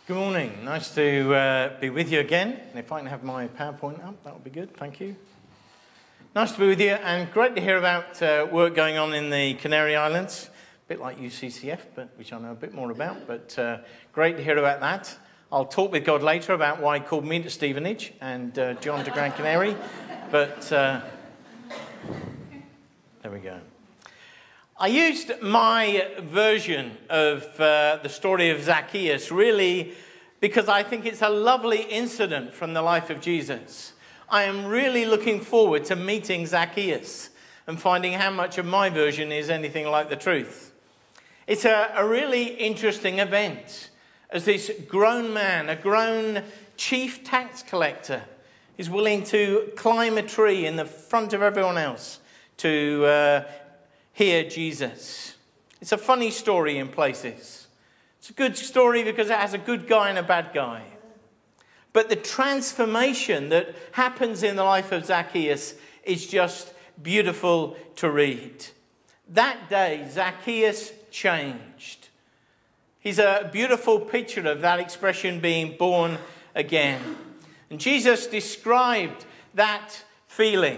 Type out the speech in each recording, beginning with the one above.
Good morning. Nice to be with you again. And if I can have my PowerPoint up, that would be good. Thank you. Nice to be with you, and great to hear about work going on in the Canary Islands. A bit like UCCF, which I know a bit more about, but great to hear about that. I'll talk with God later about why he called me to Stevenage and John to Gran Canaria, but there we go. I used my version of the story of Zacchaeus really because I think it's a lovely incident from the life of Jesus. I am really looking forward to meeting Zacchaeus and finding how much of my version is anything like the truth. It's a really interesting event as this grown man, a grown chief tax collector, is willing to climb a tree in the front of everyone else to hear Jesus. It's a funny story in places. It's a good story because it has a good guy and a bad guy. But the transformation that happens in the life of Zacchaeus is just beautiful to read. That day, Zacchaeus changed. He's a beautiful picture of that expression, being born again. And Jesus described that feeling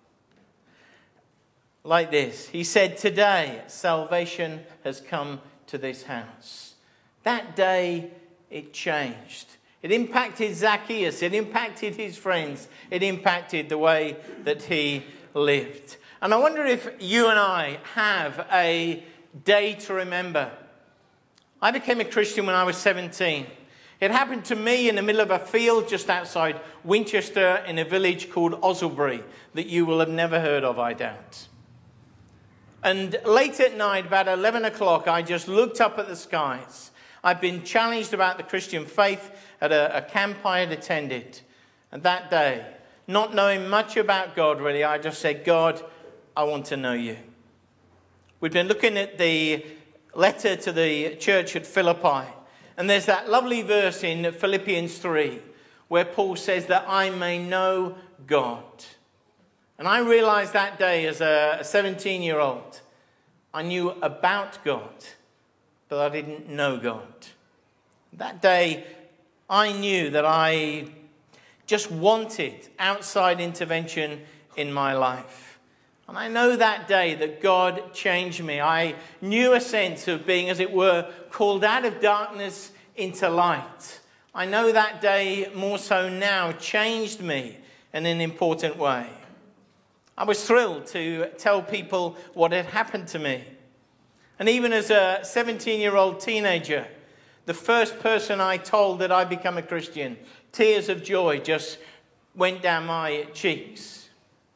like this. He said, "Today, salvation has come to this house." That day, it changed. It impacted Zacchaeus. It impacted his friends. It impacted the way that he lived. And I wonder if you and I have a day to remember. I became a Christian when I was 17. It happened to me in the middle of a field just outside Winchester in a village called Osselbury that you will have never heard of, I doubt. And late at night, about 11 o'clock, I just looked up at the skies. I'd been challenged about the Christian faith at a camp I had attended. And that day, not knowing much about God really, I just said, "God, I want to know you." We'd been looking at the letter to the church at Philippi. And there's that lovely verse in Philippians 3 where Paul says that I may know God. And I realized that day as a 17-year-old, I knew about God, but I didn't know God. That day, I knew that I just wanted outside intervention in my life. And I know that day that God changed me. I knew a sense of being, as it were, called out of darkness into light. I know that day more so now changed me in an important way. I was thrilled to tell people what had happened to me. And even as a 17-year-old teenager, the first person I told that I'd become a Christian, tears of joy just went down my cheeks.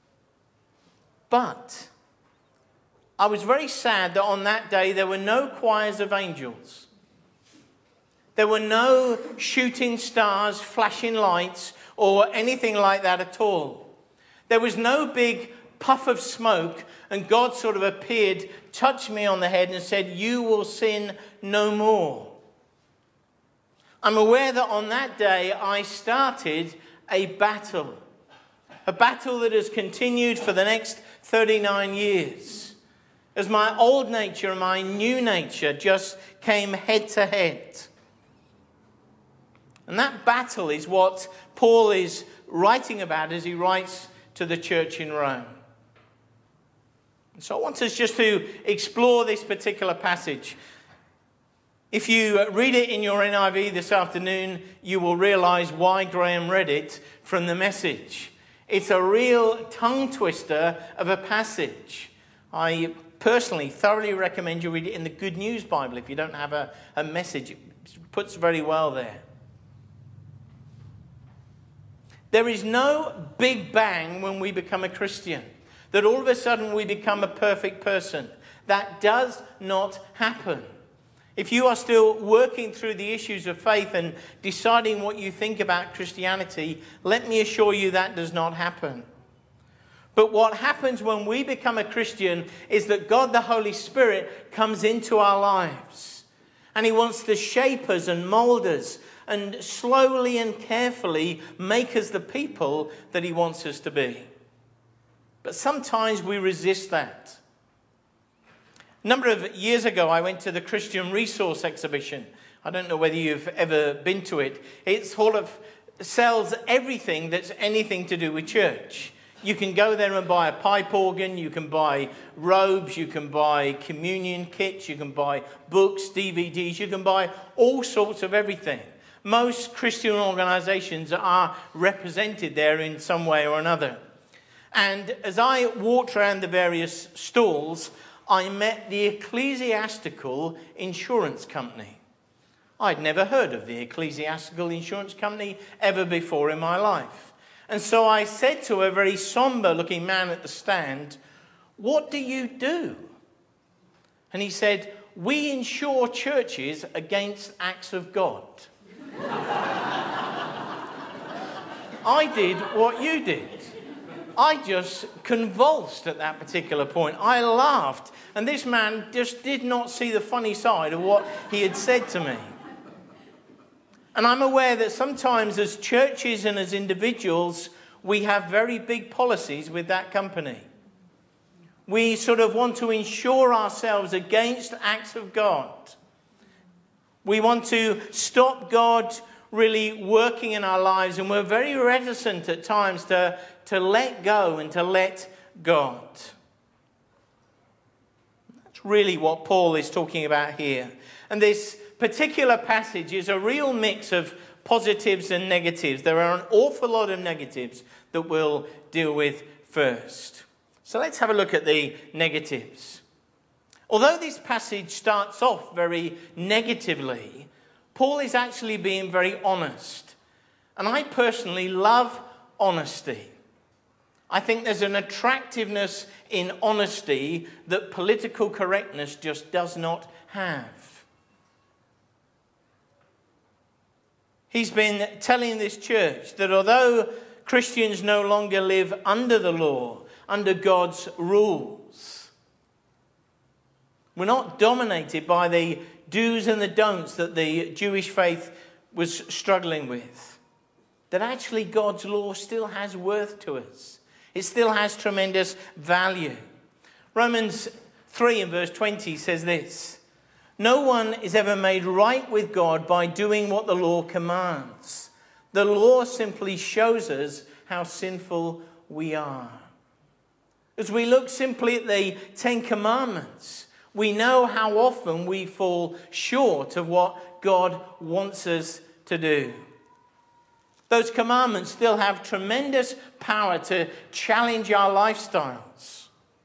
But I was very sad that on that day there were no choirs of angels. There were no shooting stars, flashing lights, or anything like that at all. There was no big puff of smoke, and God sort of appeared, touched me on the head and said, "You will sin no more." I'm aware that on that day I started a battle that has continued for the next 39 years, as my old nature and my new nature just came head to head. And that battle is what Paul is writing about as he writes to the church in Rome. So I want us just to explore this particular passage. If you read it in your NIV this afternoon, you will realize why Graham read it from the Message. It's a real tongue twister of a passage. I personally thoroughly recommend you read it in the Good News Bible if you don't have a Message. It puts very well there. There is no big bang when we become a Christian, that all of a sudden we become a perfect person. That does not happen. If you are still working through the issues of faith and deciding what you think about Christianity, let me assure you that does not happen. But what happens when we become a Christian is that God the Holy Spirit comes into our lives. And he wants to shape us and mold us and slowly and carefully make us the people that he wants us to be. But sometimes we resist that. A number of years ago, I went to the Christian Resource Exhibition, I don't know whether you've ever been to it. It sort of sells everything that's anything to do with church. You can go there and buy a pipe organ, you can buy robes, you can buy communion kits, you can buy books, DVDs, you can buy all sorts of everything. Most Christian organisations are represented there in some way or another. And as I walked around the various stalls, I met the Ecclesiastical Insurance Company. I'd never heard of the Ecclesiastical Insurance Company ever before in my life. And so I said to a very somber-looking man at the stand, "What do you do?" And he said, "We insure churches against acts of God." I did what you did. I just convulsed at that particular point. I laughed, and this man just did not see the funny side of what he had said to me. And I'm aware that sometimes as churches and as individuals, we have very big policies with that company. We sort of want to insure ourselves against acts of God. We want to stop God really working in our lives, and we're very reticent at times to let go and to let God. That's really what Paul is talking about here. And this particular passage is a real mix of positives and negatives. There are an awful lot of negatives that we'll deal with first. So let's have a look at the negatives. Although this passage starts off very negatively, Paul is actually being very honest. And I personally love honesty. I think there's an attractiveness in honesty that political correctness just does not have. He's been telling this church that although Christians no longer live under the law, under God's rules, we're not dominated by the do's and the don'ts that the Jewish faith was struggling with. That actually God's law still has worth to us. It still has tremendous value. Romans 3 and verse 20 says this: "No one is ever made right with God by doing what the law commands. The law simply shows us how sinful we are." As we look simply at the Ten Commandments, we know how often we fall short of what God wants us to do. Those commandments still have tremendous power to challenge our lifestyles.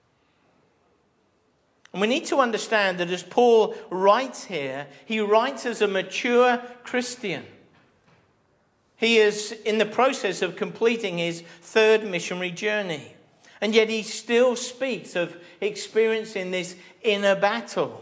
And we need to understand that as Paul writes here, he writes as a mature Christian. He is in the process of completing his third missionary journey. And yet he still speaks of experiencing this inner battle.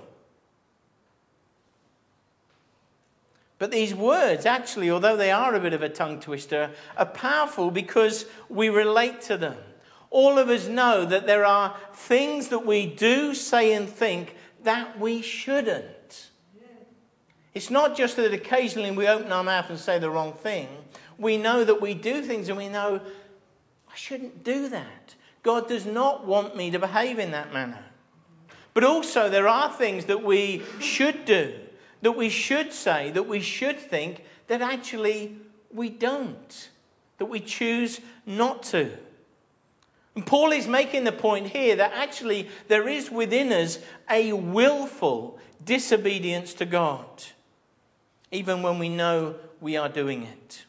But these words, actually, although they are a bit of a tongue twister, are powerful because we relate to them. All of us know that there are things that we do, say, and think that we shouldn't. It's not just that occasionally we open our mouth and say the wrong thing. We know that we do things and we know, I shouldn't do that. God does not want me to behave in that manner. But also there are things that we should do, that we should say, that we should think, that actually we don't, that we choose not to. And Paul is making the point here that actually there is within us a willful disobedience to God, even when we know we are doing it.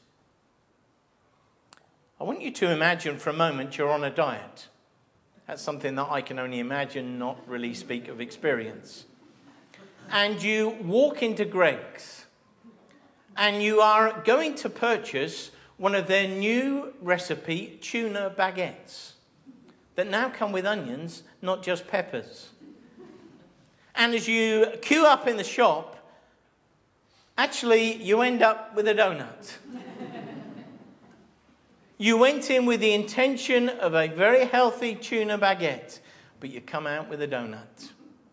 I want you to imagine for a moment you're on a diet. That's something that I can only imagine, not really speak of experience. And you walk into Greggs and you are going to purchase one of their new recipe tuna baguettes that now come with onions, not just peppers. And as you queue up in the shop, actually you end up with a donut. You went in with the intention of a very healthy tuna baguette, but you come out with a donut.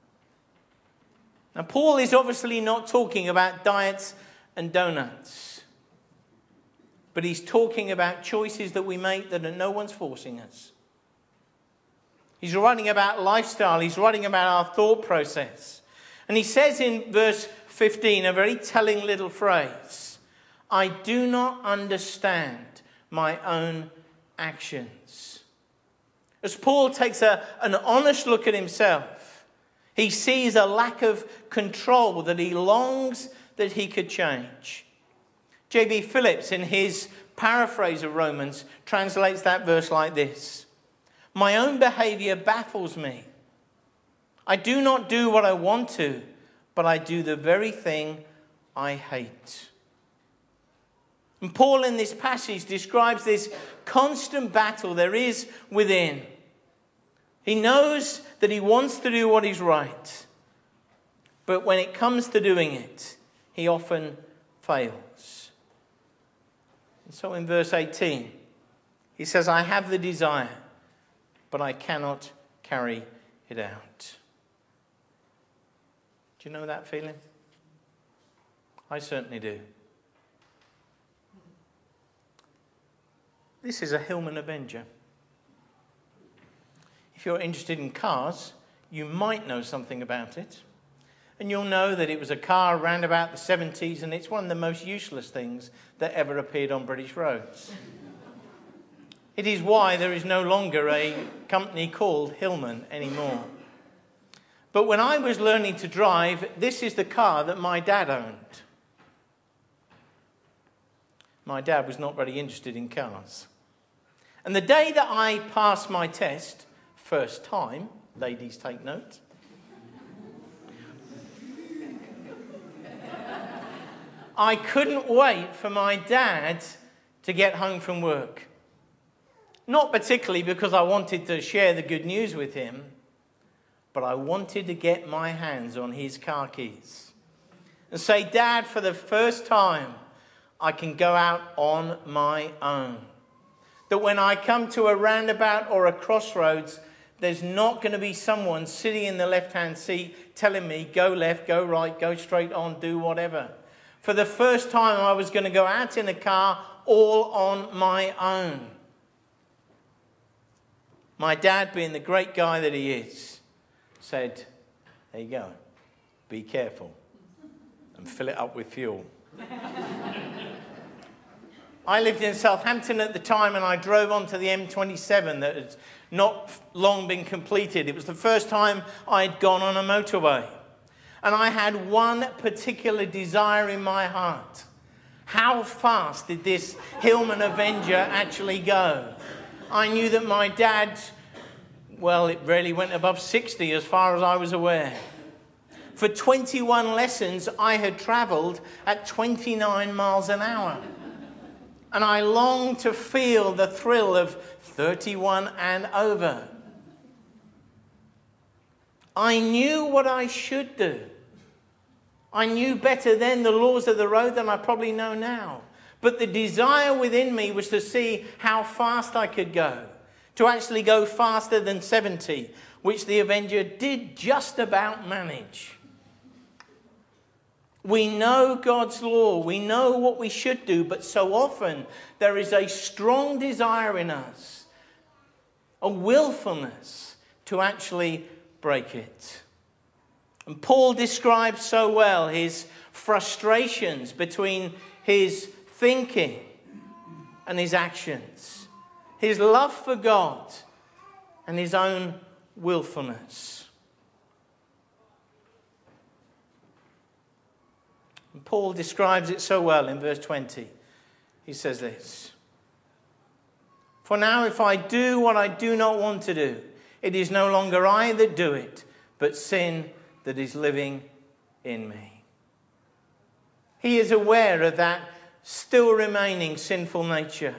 Now, Paul is obviously not talking about diets and donuts, but he's talking about choices that we make that no one's forcing us. He's writing about lifestyle. He's writing about our thought process. And he says in verse 15, a very telling little phrase. I do not understand my own actions. As Paul takes an honest look at himself, he sees a lack of control that he longs that he could change. J.B. Phillips, in his paraphrase of Romans, translates that verse like this. My own behavior baffles me. I do not do what I want to, but I do the very thing I hate. And Paul in this passage describes this constant battle there is within. He knows that he wants to do what is right, but when it comes to doing it, he often fails. And so in verse 18, he says, I have the desire, but I cannot carry it out. Do you know that feeling? I certainly do. This is a Hillman Avenger. If you're interested in cars, you might know something about it. And you'll know that it was a car around about the 70s, and it's one of the most useless things that ever appeared on British roads. It is why there is no longer a company called Hillman anymore. But when I was learning to drive, this is the car that my dad owned. My dad was not very interested in cars. And the day that I passed my test, first time, ladies take note, I couldn't wait for my dad to get home from work. Not particularly because I wanted to share the good news with him, but I wanted to get my hands on his car keys and say, Dad, for the first time, I can go out on my own. That when I come to a roundabout or a crossroads, there's not going to be someone sitting in the left-hand seat telling me, go left, go right, go straight on, do whatever. For the first time, I was going to go out in a car all on my own. My dad, being the great guy that he is, said, there you go, be careful and fill it up with fuel. I lived in Southampton at the time, and I drove onto the M27 that had not long been completed. It was the first time I'd gone on a motorway. And I had one particular desire in my heart. How fast did this Hillman Avenger actually go? I knew that my dad, well, it rarely went above 60 as far as I was aware. For 21 lessons, I had travelled at 29 miles an hour. And I longed to feel the thrill of 31 and over. I knew what I should do. I knew better then the laws of the road than I probably know now. But the desire within me was to see how fast I could go. To actually go faster than 70, which the Avenger did just about manage. We know God's law. We know what we should do. But so often there is a strong desire in us, a willfulness to actually break it. And Paul describes so well his frustrations between his thinking and his actions, his love for God and his own willfulness. And Paul describes it so well in verse 20. He says this, for now if I do what I do not want to do, it is no longer I that do it, but sin that is living in me. He is aware of that still remaining sinful nature.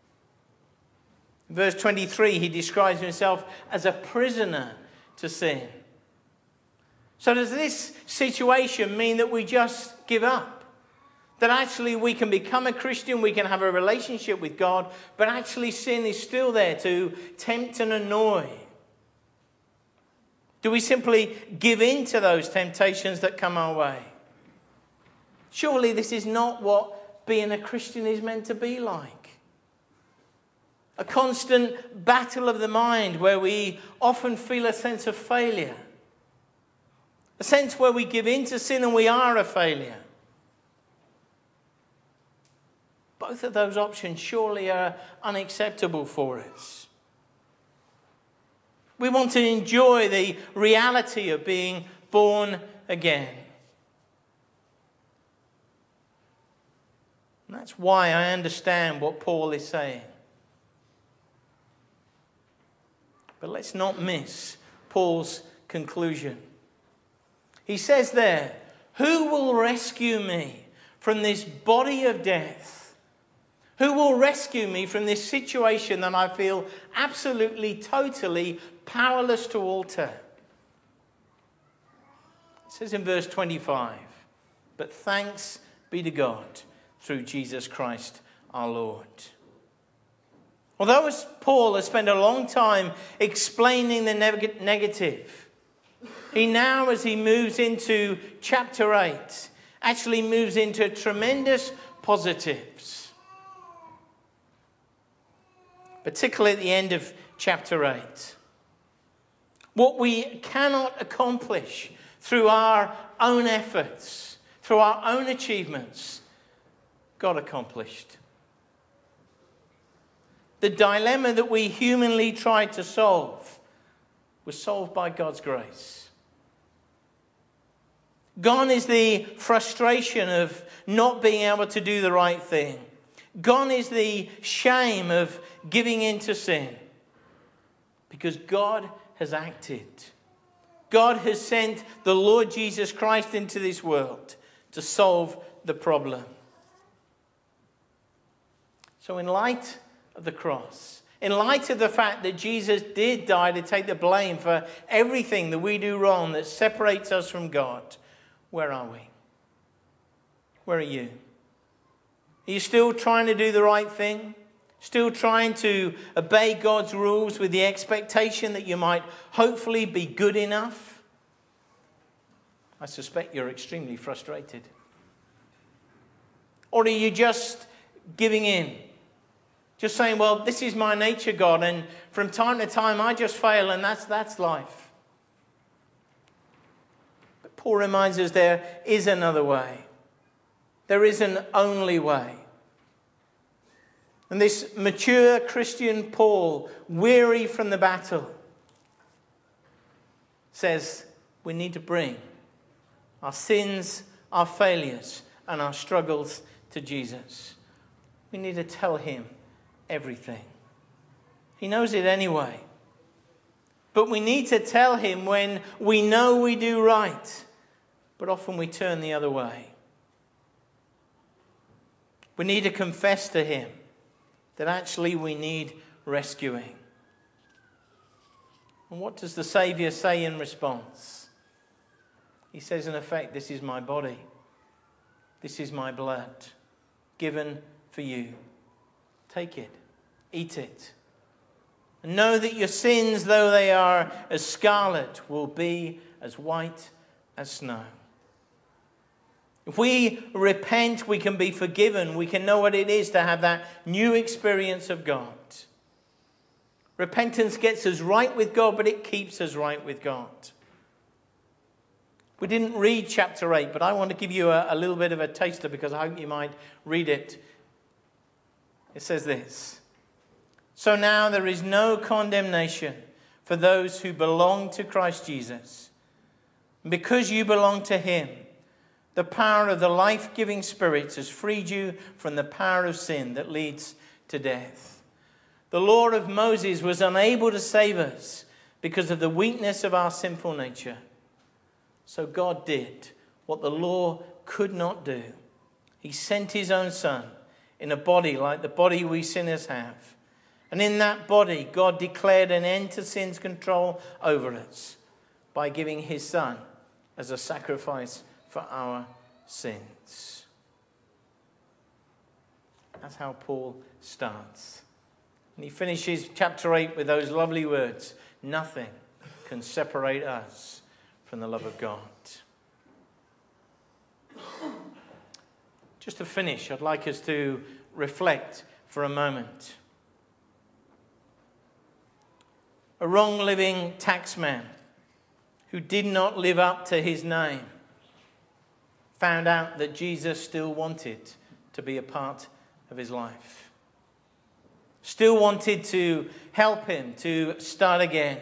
In verse 23, he describes himself as a prisoner to sin. So does this situation mean that we just give up? That actually we can become a Christian, we can have a relationship with God, but actually sin is still there to tempt and annoy? Do we simply give in to those temptations that come our way? Surely this is not what being a Christian is meant to be like. A constant battle of the mind where we often feel a sense of failure. A sense where we give in to sin and we are a failure. Both of those options surely are unacceptable for us. We want to enjoy the reality of being born again. And that's why I understand what Paul is saying. But let's not miss Paul's conclusion. He says there, "Who will rescue me from this body of death? Who will rescue me from this situation that I feel absolutely, totally powerless to alter?" It says in verse 25, "But thanks be to God through Jesus Christ our Lord." Although Paul has spent a long time explaining the negative, he now, as he moves into chapter 8, actually moves into tremendous positives. Particularly at the end of chapter 8. What we cannot accomplish through our own efforts, through our own achievements, God accomplished. The dilemma that we humanly tried to solve was solved by God's grace. Gone is the frustration of not being able to do the right thing. Gone is the shame of giving in to sin. Because God has acted. God has sent the Lord Jesus Christ into this world to solve the problem. So in light of the cross, in light of the fact that Jesus did die to take the blame for everything that we do wrong that separates us from God, where are we? Where are you? Are you still trying to do the right thing? Still trying to obey God's rules with the expectation that you might hopefully be good enough? I suspect you're extremely frustrated. Or are you just giving in? Just saying, well, this is my nature, God, and from time to time I just fail, and that's life. But Paul reminds us there is another way. There is an only way. And this mature Christian Paul, weary from the battle, says we need to bring our sins, our failures, and our struggles to Jesus. We need to tell him everything. He knows it anyway. But we need to tell him when we know we do right, but often we turn the other way. We need to confess to him that actually we need rescuing. And what does the Saviour say in response? He says, in effect, this is my body. This is my blood, given for you. Take it. Eat it. And know that your sins, though they are as scarlet, will be as white as snow. If we repent, we can be forgiven. We can know what it is to have that new experience of God. Repentance gets us right with God, but it keeps us right with God. We didn't read chapter 8, but I want to give you a little bit of a taster because I hope you might read it. It says this. So now there is no condemnation for those who belong to Christ Jesus. Because you belong to him, the power of the life-giving Spirit has freed you from the power of sin that leads to death. The law of Moses was unable to save us because of the weakness of our sinful nature. So God did what the law could not do. He sent his own Son in a body like the body we sinners have. And in that body, God declared an end to sin's control over us by giving his Son as a sacrifice for our sins. That's how Paul starts. And he finishes chapter 8 with those lovely words, nothing can separate us from the love of God. Just to finish, I'd like us to reflect for a moment. A wrong-living taxman who did not live up to his name, found out that Jesus still wanted to be a part of his life. Still wanted to help him to start again.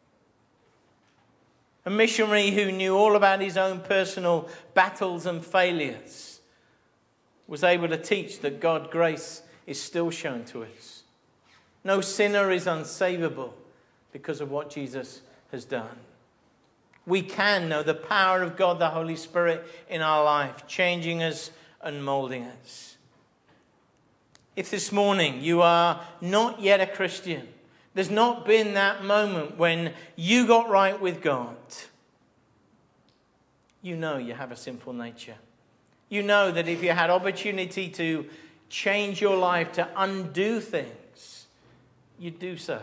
A missionary who knew all about his own personal battles and failures was able to teach that God's grace is still shown to us. No sinner is unsavable because of what Jesus has done. We can know the power of God, the Holy Spirit, in our life, changing us and molding us. If this morning you are not yet a Christian, there's not been that moment when you got right with God, you know you have a sinful nature. You know that if you had opportunity to change your life, to undo things, you'd do so.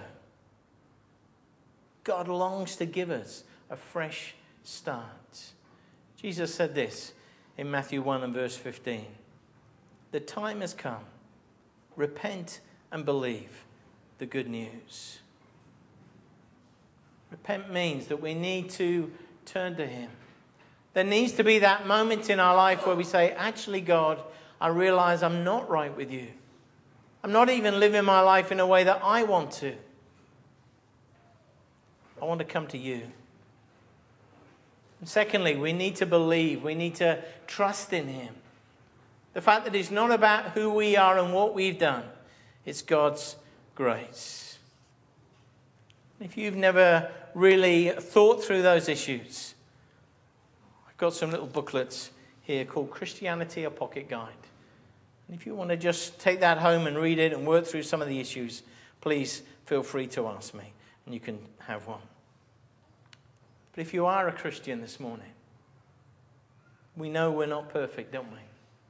God longs to give us a fresh start. Jesus said this in Matthew 1 and verse 15. The time has come. Repent and believe the good news. Repent means that we need to turn to him. There needs to be that moment in our life where we say, actually, God, I realize I'm not right with you. I'm not even living my life in a way that I want to. I want to come to you. And secondly, we need to believe. We need to trust in him. The fact that it's not about who we are and what we've done. It's God's grace. If you've never really thought through those issues, I've got some little booklets here called Christianity, a Pocket Guide. And if you want to just take that home and read it and work through some of the issues, please feel free to ask me and you can have one. But if you are a Christian this morning, we know we're not perfect, don't we?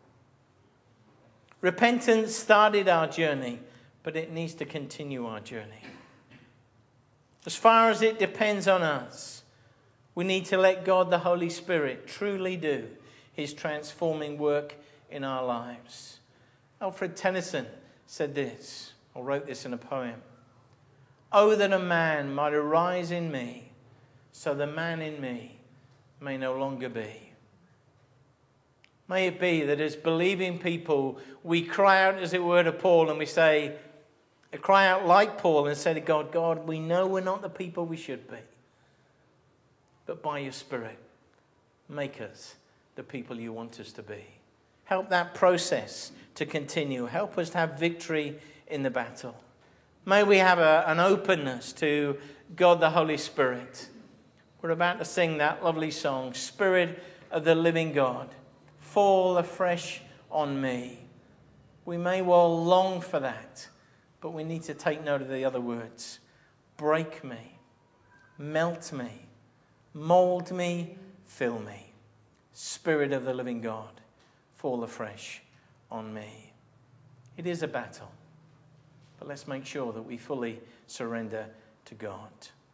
Repentance started our journey, but it needs to continue our journey. As far as it depends on us, we need to let God, the Holy Spirit, truly do his transforming work in our lives. Alfred Tennyson said this, or wrote this in a poem. Oh, that a man might arise in me, so the man in me may no longer be. May it be that as believing people, we cry out, as it were, to Paul, and we say, cry out like Paul and say to God, God, we know we're not the people we should be. But by your Spirit, make us the people you want us to be. Help that process to continue. Help us to have victory in the battle. May we have an openness to God the Holy Spirit. We're about to sing that lovely song, Spirit of the living God, fall afresh on me. We may well long for that, but we need to take note of the other words. Break me, melt me, mold me, fill me. Spirit of the living God, fall afresh on me. It is a battle, but let's make sure that we fully surrender to God.